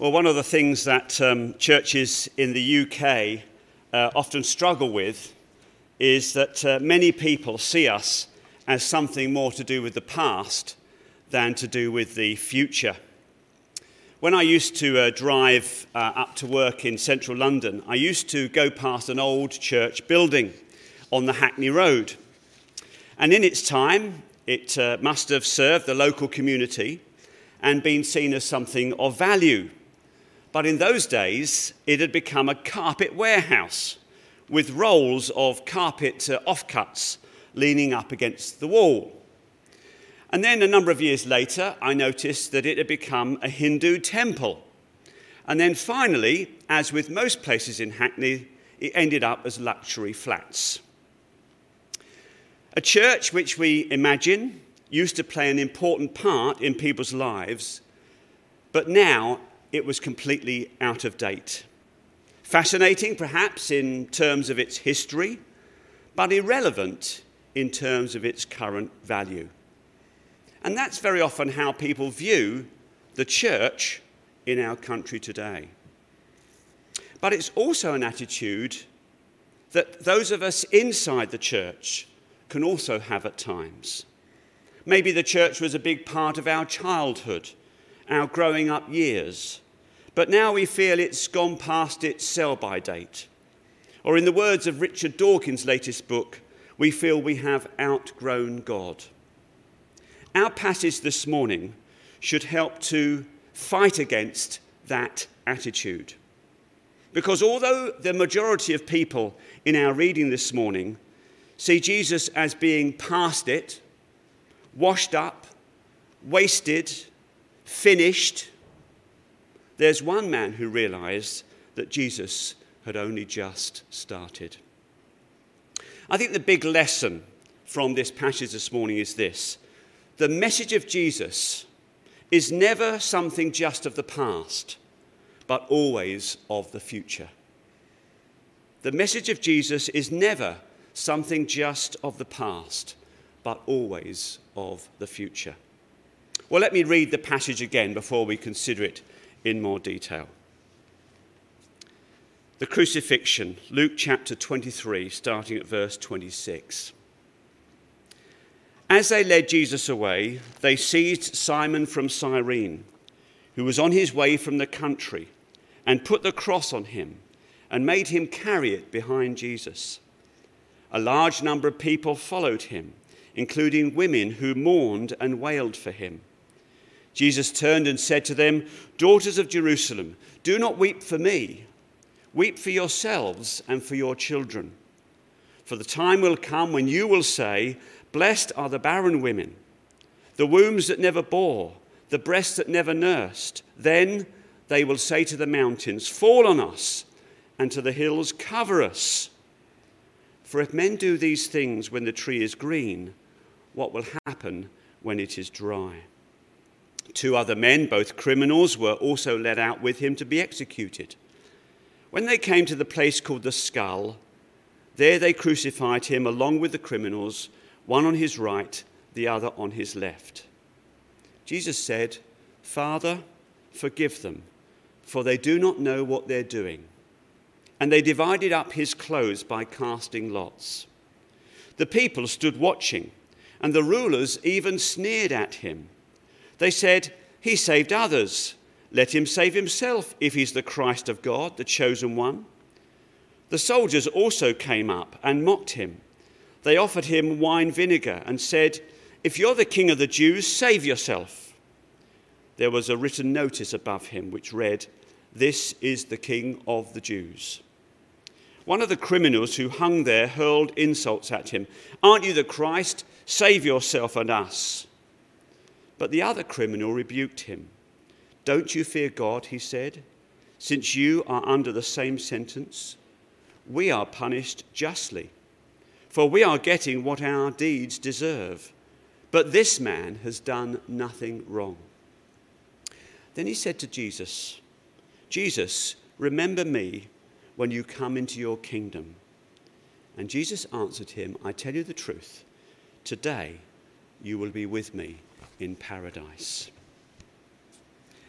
Well, one of the things that churches in the UK often struggle with is that many people see us as something more to do with the past than to do with the future. When I used to drive up to work in central London, I used to go past an old church building on the Hackney Road. And in its time, it must have served the local community and been seen as something of value. But in those days, it had become a carpet warehouse with rolls of carpet offcuts leaning up against the wall. And then a number of years later, I noticed that it had become a Hindu temple. And then finally, as with most places in Hackney, it ended up as luxury flats. A church which we imagine used to play an important part in people's lives, but now it was completely out of date. Fascinating, perhaps, in terms of its history, but irrelevant in terms of its current value. And that's very often how people view the church in our country today. But it's also an attitude that those of us inside the church can also have at times. Maybe the church was a big part of our childhood, our growing up years, but now we feel it's gone past its sell-by date. Or in the words of Richard Dawkins' latest book, we feel we have outgrown God. Our passage this morning should help to fight against that attitude. Because although the majority of people in our reading this morning see Jesus as being past it, washed up, wasted, finished, there's one man who realized that Jesus had only just started. I think the big lesson from this passage this morning is this: the message of Jesus is never something just of the past, but always of the future. The message of Jesus is never something just of the past, but always of the future. Well, let me read the passage again before we consider it in more detail. The crucifixion, Luke chapter 23, starting at verse 26. As they led Jesus away, they seized Simon from Cyrene, who was on his way from the country, and put the cross on him and made him carry it behind Jesus. A large number of people followed him, including women who mourned and wailed for him. Jesus turned and said to them, "Daughters of Jerusalem, do not weep for me. Weep for yourselves and for your children. For the time will come when you will say, 'Blessed are the barren women, the wombs that never bore, the breasts that never nursed.' Then they will say to the mountains, 'Fall on us,' and to the hills, 'Cover us.' For if men do these things when the tree is green, what will happen when it is dry?" 2 other men, both criminals, were also led out with him to be executed. When they came to the place called the Skull, there they crucified him along with the criminals, one on his right, the other on his left. Jesus said, "Father, forgive them, for they do not know what they're doing." And they divided up his clothes by casting lots. The people stood watching, and the rulers even sneered at him. They said, "He saved others. Let him save himself if he's the Christ of God, the chosen one." The soldiers also came up and mocked him. They offered him wine vinegar and said, "If you're the king of the Jews, save yourself." There was a written notice above him which read, "This is the King of the Jews." One of the criminals who hung there hurled insults at him. "Aren't you the Christ? Save yourself and us." But the other criminal rebuked him. "Don't you fear God," he said, "since you are under the same sentence? We are punished justly, for we are getting what our deeds deserve. But this man has done nothing wrong." Then he said to Jesus, "Jesus, remember me when you come into your kingdom." And Jesus answered him, "I tell you the truth, today you will be with me in paradise."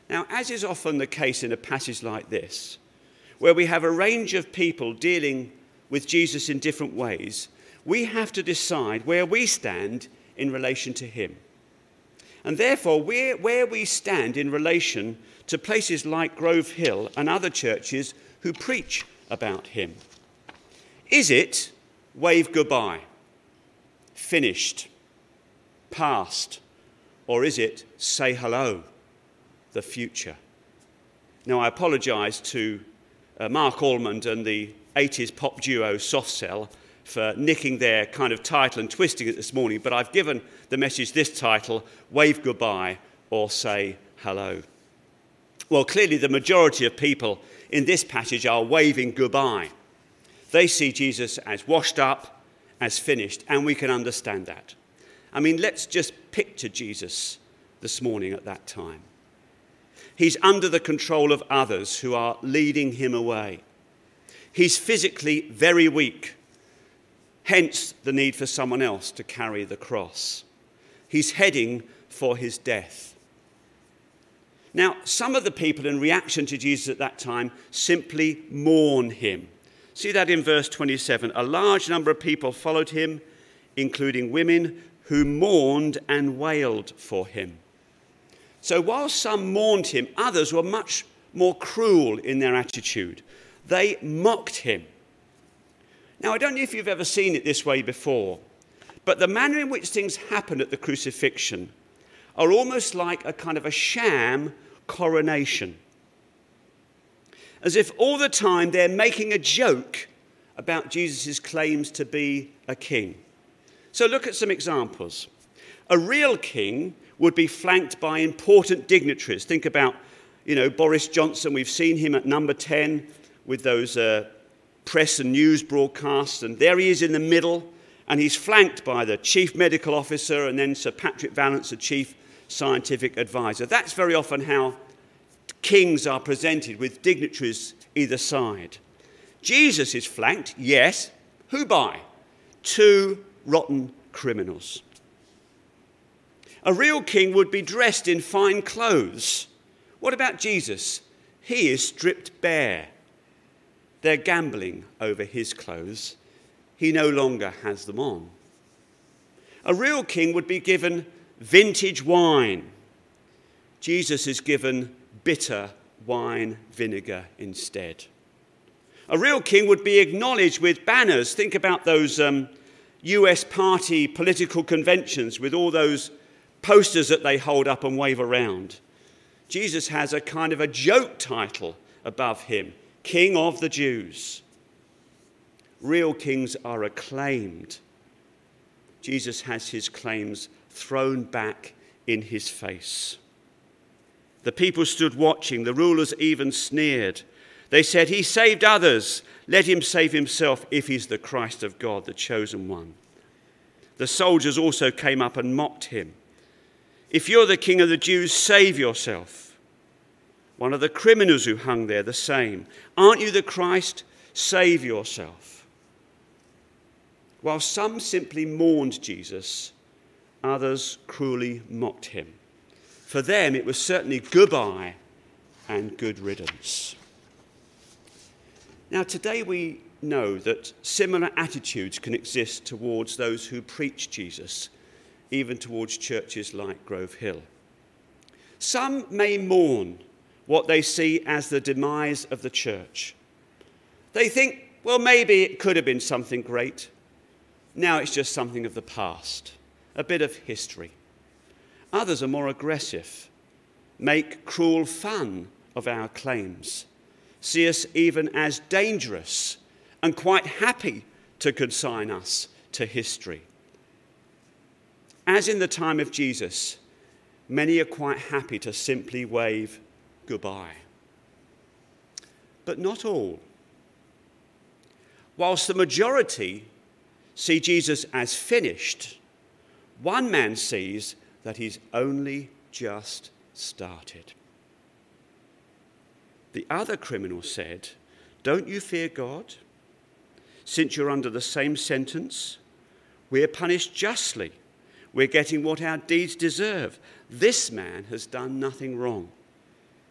Now, as is often the case in a passage like this, where we have a range of people dealing with Jesus in different ways, we have to decide where we stand in relation to him. And therefore, where we stand in relation to places like Grove Hill and other churches who preach about him. Is it wave goodbye, finished, past, or is it say hello, the future? Now, I apologise to Mark Almond and the 80s pop duo Soft Cell for nicking their kind of title and twisting it this morning, but I've given the message this title, Wave Goodbye or Say Hello. Well, clearly the majority of people in this passage are waving goodbye. They see Jesus as washed up, as finished, and we can understand that. I mean, let's just picture Jesus this morning at that time. He's under the control of others who are leading him away. He's physically very weak, hence the need for someone else to carry the cross. He's heading for his death. Now, some of the people in reaction to Jesus at that time simply mourn him. See that in verse 27. A large number of people followed him, including women who mourned and wailed for him. So while some mourned him, others were much more cruel in their attitude. They mocked him. Now, I don't know if you've ever seen it this way before, but the manner in which things happen at the crucifixion are almost like a kind of a sham coronation. As if all the time they're making a joke about Jesus' claims to be a king. So look at some examples. A real king would be flanked by important dignitaries. Think about, Boris Johnson. We've seen him at number 10 with those press and news broadcasts, and there he is in the middle, and he's flanked by the chief medical officer and then Sir Patrick Vallance, the chief scientific advisor. That's very often how kings are presented, with dignitaries either side. Jesus is flanked, yes. Who by? 2 rotten criminals. A real king would be dressed in fine clothes. What about Jesus? He is stripped bare. They're gambling over his clothes. He no longer has them on. A real king would be given vintage wine. Jesus is given bitter wine vinegar instead. A real king would be acknowledged with banners. Think about those US party political conventions with all those posters that they hold up and wave around. Jesus has a kind of a joke title above him, King of the Jews. Real kings are acclaimed. Jesus has his claims thrown back in his face. The people stood watching. The rulers even sneered. They said, "He saved others. Let him save himself if he's the Christ of God, the chosen one." The soldiers also came up and mocked him. "If you're the King of the Jews, save yourself." One of the criminals who hung there, the same. "Aren't you the Christ? Save yourself." While some simply mourned Jesus, others cruelly mocked him. For them, it was certainly goodbye and good riddance. Now, today we know that similar attitudes can exist towards those who preach Jesus, even towards churches like Grove Hill. Some may mourn what they see as the demise of the church. They think, well, maybe it could have been something great. Now it's just something of the past, a bit of history. Others are more aggressive, make cruel fun of our claims, see us even as dangerous and quite happy to consign us to history. As in the time of Jesus, many are quite happy to simply wave goodbye. But not all. Whilst the majority see Jesus as finished, one man sees that he's only just started. The other criminal said, "Don't you fear God? Since you're under the same sentence, we're punished justly. We're getting what our deeds deserve. This man has done nothing wrong."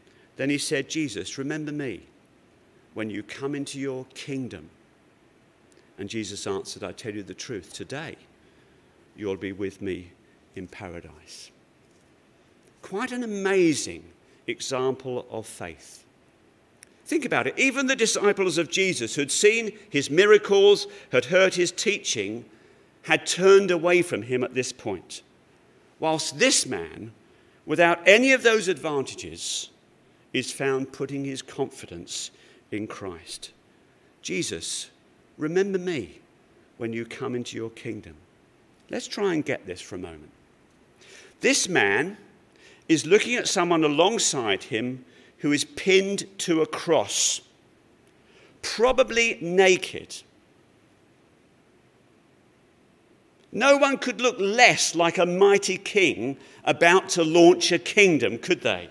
Then he said, Jesus, remember me when you come into your kingdom. And Jesus answered, I tell you the truth, today you'll be with me in paradise. Quite an amazing example of faith. Think about it. Even the disciples of Jesus who had seen his miracles, had heard his teaching, had turned away from him at this point. Whilst this man, without any of those advantages, is found putting his confidence in Christ. Jesus, remember me when you come into your kingdom. Let's try and get this for a moment. This man is looking at someone alongside him who is pinned to a cross, probably naked. No one could look less like a mighty king about to launch a kingdom, could they?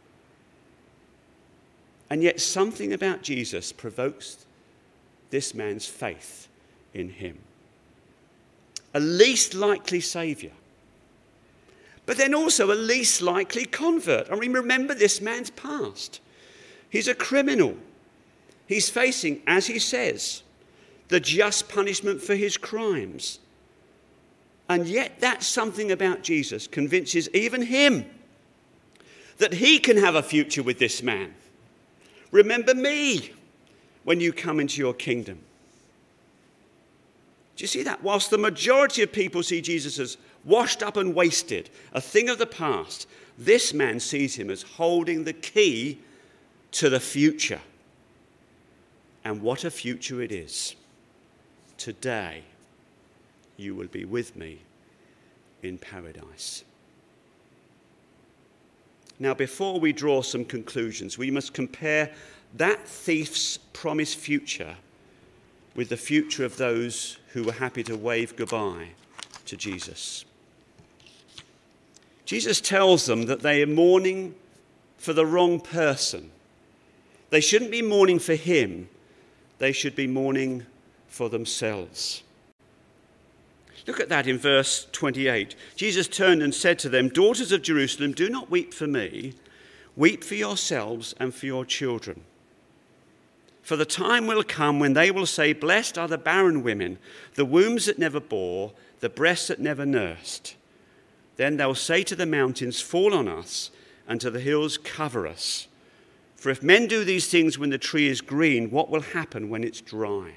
And yet something about Jesus provokes this man's faith in him. A least likely saviour, but then also a least likely convert. I mean, remember this man's past. He's a criminal. He's facing, as he says, the just punishment for his crimes. And yet that something about Jesus convinces even him that he can have a future with this man. Remember me when you come into your kingdom. Do you see that? Whilst the majority of people see Jesus as washed up and wasted, a thing of the past, this man sees him as holding the key to the future. And what a future it is. Today, you will be with me in paradise. Now, before we draw some conclusions, we must compare that thief's promised future with the future of those who were happy to wave goodbye to Jesus. Jesus tells them that they are mourning for the wrong person. They shouldn't be mourning for him. They should be mourning for themselves. Look at that in verse 28. Jesus turned and said to them, Daughters of Jerusalem, do not weep for me. Weep for yourselves and for your children. For the time will come when they will say, Blessed are the barren women, the wombs that never bore, the breasts that never nursed. Then they'll say to the mountains, Fall on us, and to the hills, cover us. For if men do these things when the tree is green, what will happen when it's dry?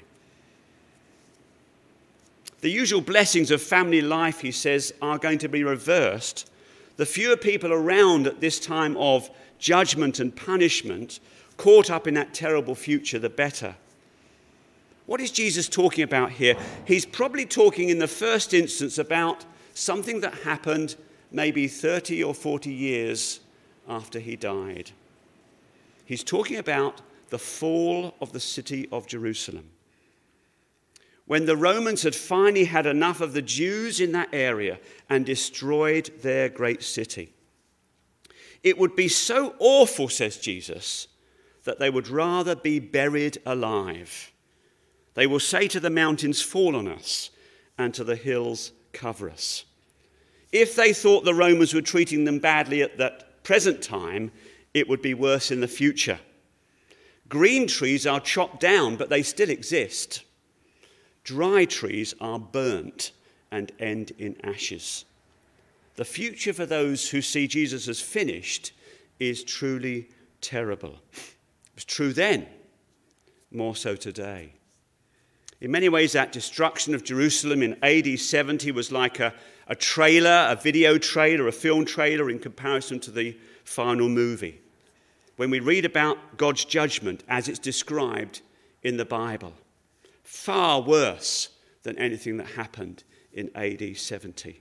The usual blessings of family life, he says, are going to be reversed. The fewer people around at this time of judgment and punishment, caught up in that terrible future, the better. What is Jesus talking about here? He's probably talking in the first instance about something that happened maybe 30 or 40 years after he died. He's talking about the fall of the city of Jerusalem. When the Romans had finally had enough of the Jews in that area and destroyed their great city. It would be so awful, says Jesus, that they would rather be buried alive. They will say to the mountains, Fall on us, and to the hills, cover us. If they thought the Romans were treating them badly at that present time, it would be worse in the future. Green trees are chopped down, but they still exist. Dry trees are burnt and end in ashes. The future for those who see Jesus as finished is truly terrible. It was true then, more so today. In many ways, that destruction of Jerusalem in AD 70 was like a trailer, a video trailer, a film trailer in comparison to the final movie. When we read about God's judgment as it's described in the Bible, far worse than anything that happened in AD 70.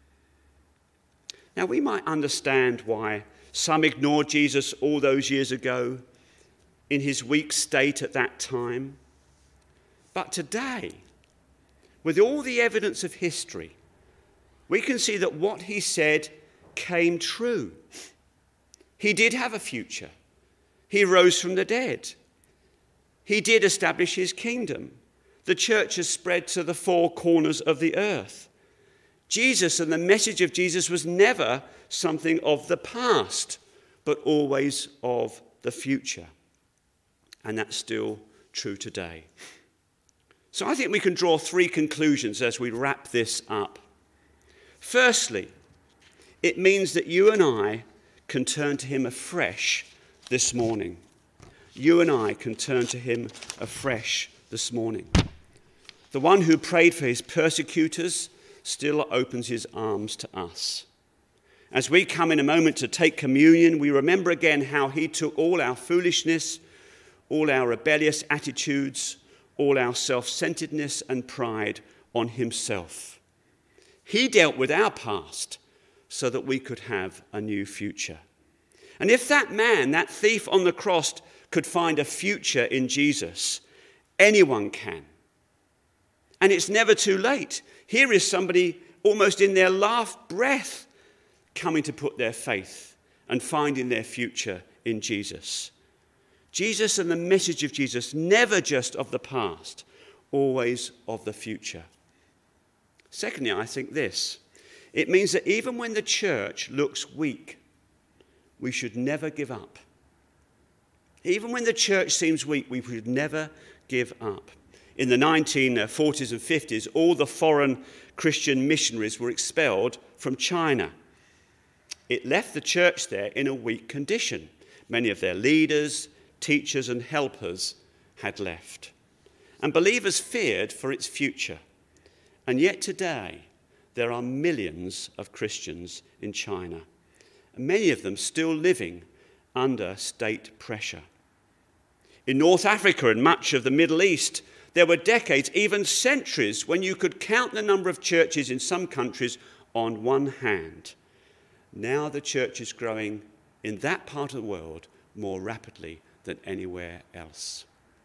Now, we might understand why some ignored Jesus all those years ago in his weak state at that time. But today, with all the evidence of history, we can see that what he said came true. He did have a future. He rose from the dead. He did establish his kingdom. The church has spread to the four corners of the earth. Jesus and the message of Jesus was never something of the past, but always of the future. And that's still true today. So I think we can draw three conclusions as we wrap this up. Firstly, it means that you and I can turn to him afresh this morning. You and I can turn to him afresh this morning. The one who prayed for his persecutors still opens his arms to us. As we come in a moment to take communion, we remember again how he took all our foolishness, all our rebellious attitudes, all our self-centeredness and pride on himself. He dealt with our past so that we could have a new future. And if that man, that thief on the cross, could find a future in Jesus, anyone can. And it's never too late. Here is somebody almost in their last breath coming to put their faith and finding their future in Jesus. Jesus and the message of Jesus, never just of the past, always of the future. Secondly, I think this. It means that even when the church looks weak, we should never give up. Even when the church seems weak, we should never give up. In the 1940s and 50s, all the foreign Christian missionaries were expelled from China. It left the church there in a weak condition. Many of their leaders, teachers and helpers had left. And believers feared for its future. And yet today, there are millions of Christians in China, and many of them still living under state pressure. In North Africa and much of the Middle East, there were decades, even centuries, when you could count the number of churches in some countries on one hand. Now the church is growing in that part of the world more rapidly than anywhere else.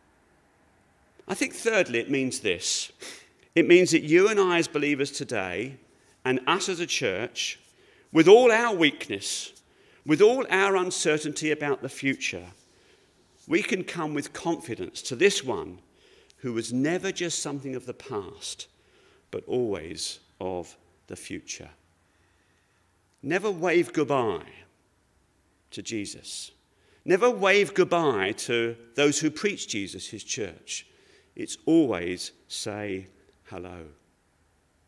I think thirdly, it means this. It means that you and I as believers today, and us as a church, with all our weakness, with all our uncertainty about the future, we can come with confidence to this one who was never just something of the past, but always of the future. Never wave goodbye to Jesus. Never wave goodbye to those who preach Jesus, his church. It's always say hello.